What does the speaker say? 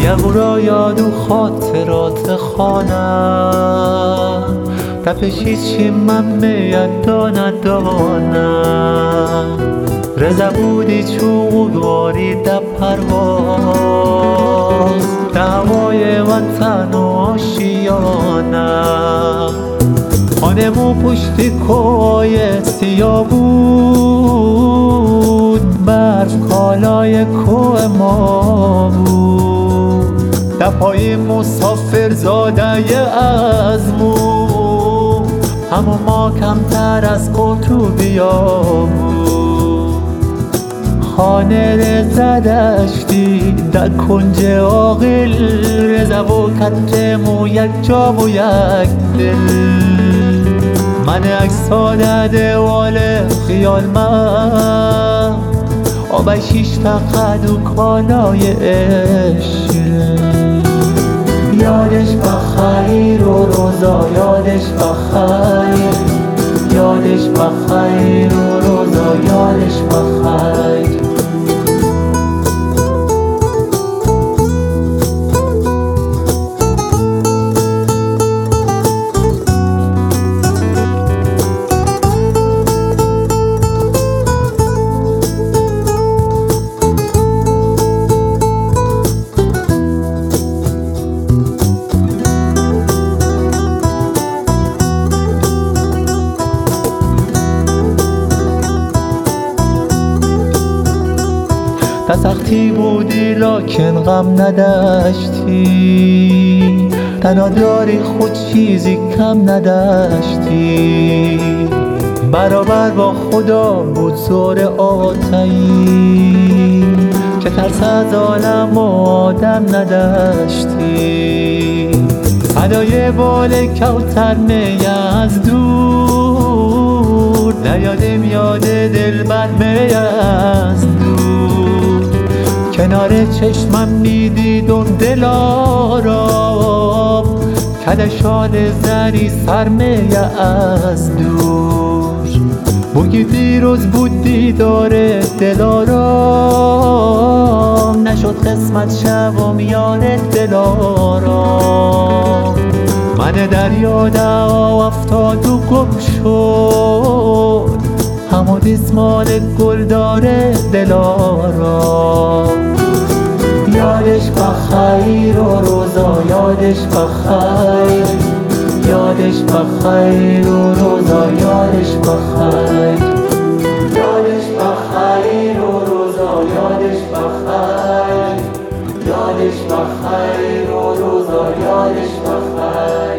یغورا یاد و خاطرات خانم تپشید چی من میدا ندانم رزا بودی چوگواری در پرواز دعوای وطن و آشیانم خانمو پشت کوهای سیاه بود برف کالای کوه ما بود دپای مسافر زاده از مو همو ما کمتر از قطوبیا بود خانه رزا داشتی در کنج عاقل رزا و کتمو یک جا و یک دل من عکس‌ها در دیوال خیال من آبشیش فقط و کالای عشقه یادش بخیر و روزا یادش بخیر یادش بخیر و روزا یادش بخیر تا سختی بودی لکن غم نداشتی تنها داری خود چیزی کم نداشتی برابر با خدا بود زور آتایی که ترس از عالم و آدم نداشتی صدای بال کوتر می از دور نیادم یاد دلبر می از دور کنار چشمم میدیدم دلارام کدشان زری سرمه از دور بگی دیروز بود دیدار دلارام نشد قسمت شبم یار دلارام من دریا دعا افتاد و گم شد همو دیسمان گل داره دلارام یادش بخیر و روزا یادش بخیر یادش بخیر و روزا یادش بخیر یادش بخیر و روزا یادش بخیر یادش بخیر و روزا یادش بخیر